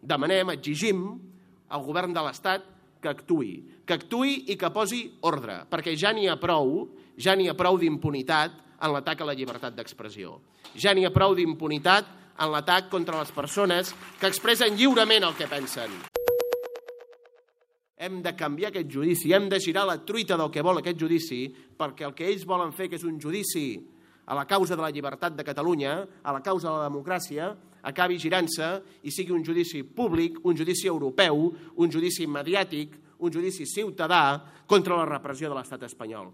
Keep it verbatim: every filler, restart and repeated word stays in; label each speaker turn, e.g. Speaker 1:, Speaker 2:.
Speaker 1: Demanem, exigim al govern de l'Estat que actuï, que actuï i que posi ordre, perquè ja n'hi ha prou, ja n'hi ha prou d'impunitat en l'atac a la llibertat d'expressió. Ja n'hi ha prou d'impunitat en l'atac contra les persones que expressen lliurement el que pensen. Hem de canviar aquest judici, hem de girar la truita del que vol aquest judici, perquè el que ells volen fer, que és un judici a la causa de la llibertat de Catalunya, a la causa de la democràcia, acabi girant-se i sigui un judici públic, un judici europeu, un judici mediàtic, un judici ciutadà contra la repressió de l'estat espanyol.